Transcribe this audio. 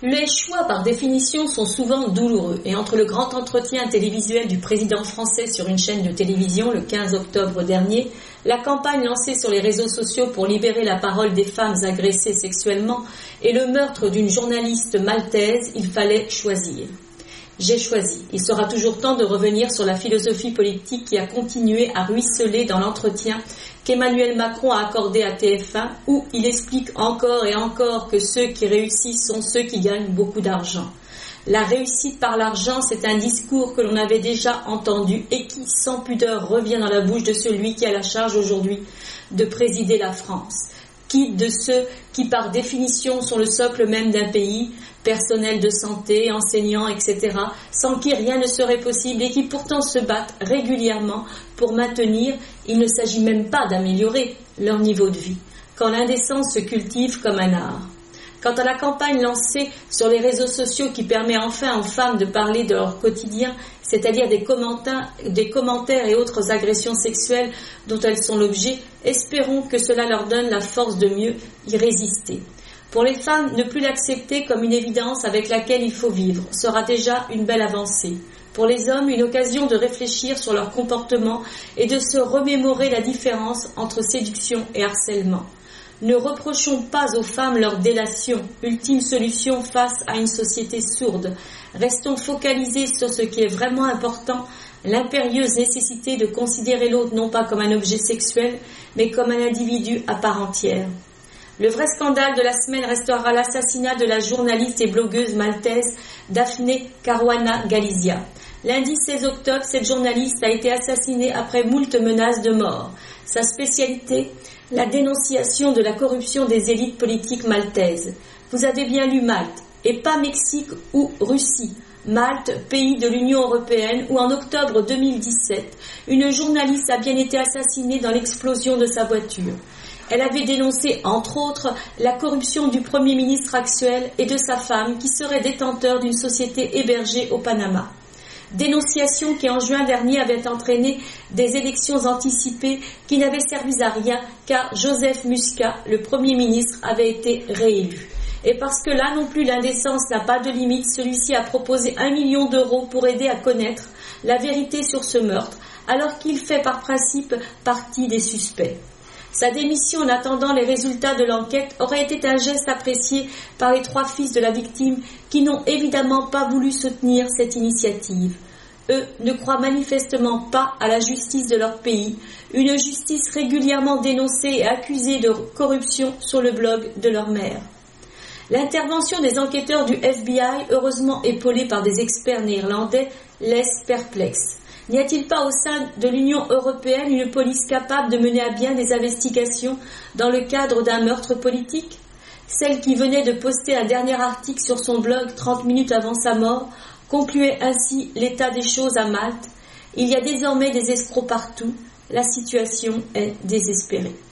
Les choix, par définition, sont souvent douloureux et entre le grand entretien télévisuel du président français sur une chaîne de télévision le 15 octobre dernier, la campagne lancée sur les réseaux sociaux pour libérer la parole des femmes agressées sexuellement et le meurtre d'une journaliste maltaise, il fallait choisir. J'ai choisi. Il sera toujours temps de revenir sur la philosophie politique qui a continué à ruisseler dans l'entretien qu'Emmanuel Macron a accordé à TF1, où il explique encore et encore que ceux qui réussissent sont ceux qui gagnent beaucoup d'argent. La réussite par l'argent, c'est un discours que l'on avait déjà entendu et qui, sans pudeur, revient dans la bouche de celui qui a la charge aujourd'hui de présider la France. Qui de ceux qui, par définition, sont le socle même d'un pays, personnel de santé, enseignants, etc., sans qui rien ne serait possible et qui pourtant se battent régulièrement pour maintenir, il ne s'agit même pas d'améliorer leur niveau de vie, quand l'indécence se cultive comme un art. Quant à la campagne lancée sur les réseaux sociaux qui permet enfin aux femmes de parler de leur quotidien, c'est-à-dire des commentaires et autres agressions sexuelles dont elles sont l'objet, espérons que cela leur donne la force de mieux y résister. Pour les femmes, ne plus l'accepter comme une évidence avec laquelle il faut vivre sera déjà une belle avancée. Pour les hommes, une occasion de réfléchir sur leur comportement et de se remémorer la différence entre séduction et harcèlement. Ne reprochons pas aux femmes leur délation, ultime solution face à une société sourde. Restons focalisés sur ce qui est vraiment important, l'impérieuse nécessité de considérer l'autre non pas comme un objet sexuel, mais comme un individu à part entière. Le vrai scandale de la semaine restera l'assassinat de la journaliste et blogueuse maltaise Daphne Caruana Galizia. Lundi 16 octobre, cette journaliste a été assassinée après moult menaces de mort. Sa spécialité, la dénonciation de la corruption des élites politiques maltaises. Vous avez bien lu Malte, et pas Mexique ou Russie. Malte, pays de l'Union européenne, où en octobre 2017, une journaliste a bien été assassinée dans l'explosion de sa voiture. Elle avait dénoncé, entre autres, la corruption du Premier ministre actuel et de sa femme qui serait détenteur d'une société hébergée au Panama. Dénonciation qui en juin dernier avait entraîné des élections anticipées qui n'avaient servi à rien car Joseph Muscat, le Premier ministre, avait été réélu. Et parce que là non plus l'indécence n'a pas de limite, celui-ci a proposé 1 million d'euros pour aider à connaître la vérité sur ce meurtre, alors qu'il fait par principe partie des suspects. Sa démission en attendant les résultats de l'enquête aurait été un geste apprécié par les 3 fils de la victime qui n'ont évidemment pas voulu soutenir cette initiative. Eux ne croient manifestement pas à la justice de leur pays, une justice régulièrement dénoncée et accusée de corruption sur le blog de leur mère. L'intervention des enquêteurs du FBI, heureusement épaulée par des experts néerlandais, laisse perplexe. N'y a-t-il pas au sein de l'Union européenne une police capable de mener à bien des investigations dans le cadre d'un meurtre politique ? Celle qui venait de poster un dernier article sur son blog 30 minutes avant sa mort concluait ainsi l'état des choses à Malte. Il y a désormais des escrocs partout. La situation est désespérée.